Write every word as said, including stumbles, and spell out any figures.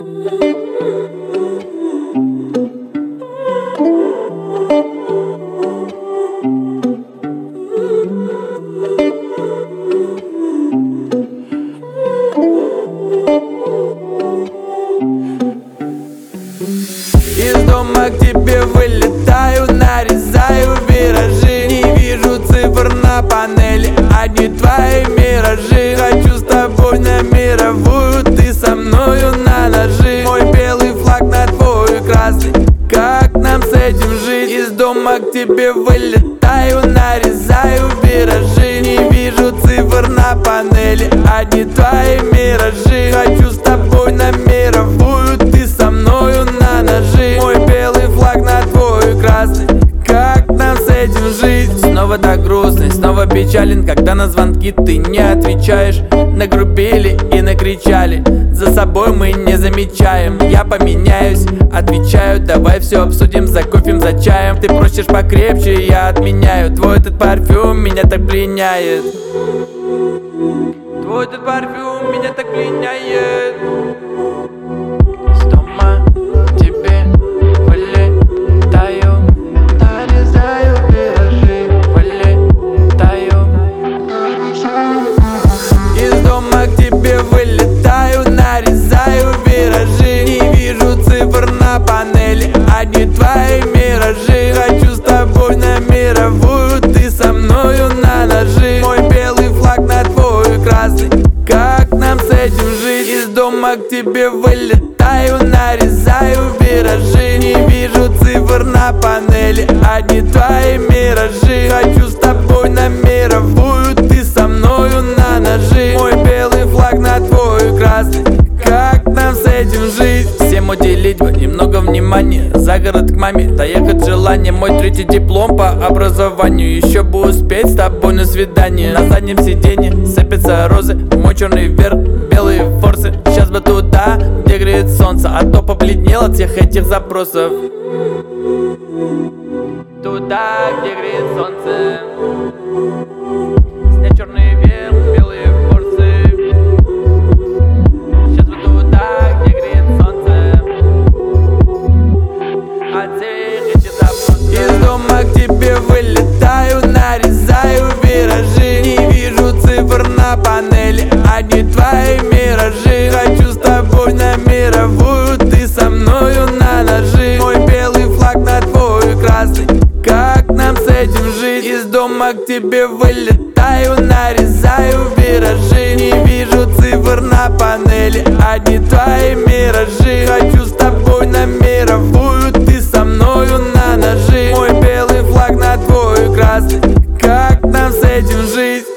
Из дома к тебе вылетаю, нарезаю виражи. Не вижу цифр на панели, одни твои миражи. Хочу с тобой на мировую, ты со мною на ножи. Мой белый флаг на твой красный, как нам с этим жить? Из дома к тебе вылетаю, нарезаю виражи. Не вижу цифр на панели, одни твои миражи. Хочу с тобой на мировую, ты со мною на ножи. Мой белый флаг на твой красный, как нам с этим жить? Снова так грустный, снова печален, когда на звонки ты не отвечаешь. Нагрубили и накричали, за собой мы не замечаем. Я поменяюсь, отвечаю, давай все обсудим за кофем, за чаем. Ты просишь покрепче, я отменяю. Твой этот парфюм меня так пленяет. Твой этот парфюм меня так пленяет. Из дома к тебе вылетаю, нарезаю виражи, вылетаю. Из дома к тебе вылетаю, нарезаю виражи. Не вижу цифр на панели, одни твои миражи. Хочу с тобой на мировую, ты со мною на ножи. Мой белый флаг на твой красный, как нам с этим жить? Из дома к тебе вылетаю, нарезаю виражи. Не вижу цифр на панели, одни твои миражи. Хочу с тобой на мировую, ты со мною на ножи. Мой белый флаг на твой красный, как нам с этим жить? Всем уделить бы немного внимания, за город к маме доехать желание. Мой третий диплом по образованию, еще бы успеть с тобой на свидание. На заднем сиденье сыпятся розы, мой черный верх, белые форсы. Сейчас бы туда, где греет солнце, а то побледнел от всех этих запросов. Туда, где греет солнце, снять черный верх, белые форсы. Сейчас бы туда, где греет солнце, от всех этих запросов. Из дома к тебе вылетаю, нарезаю виражи. Не вижу цифр на панели, одни твои миражи. Хочу с тобой на мировую, ты со мною на ножи. Мой белый флаг на твой красный, как нам с этим жить? Из дома к тебе вылетаю, нарезаю виражи. Не вижу цифр на панели, одни твои миражи. Хочу с тобой на мировую, ты со мною на ножи. Мой белый флаг на твой красный, как нам с этим жить?